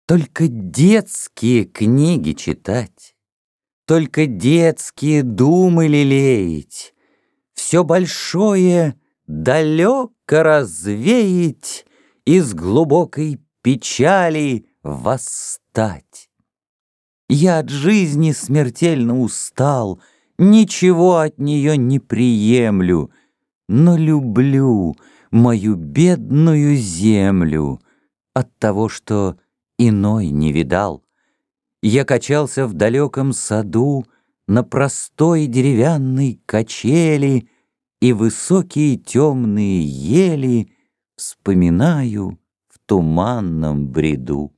Только детские книги читать, только детские думы лелеять, все большое далеко развеять, из глубокой печали восстать. Я от жизни смертельно устал, ничего от нее не приемлю, но люблю мою бедную землю от того, что иной не видал. Я качался в далеком саду на простой деревянной качели, и высокие темные ели вспоминаю в туманном бреду.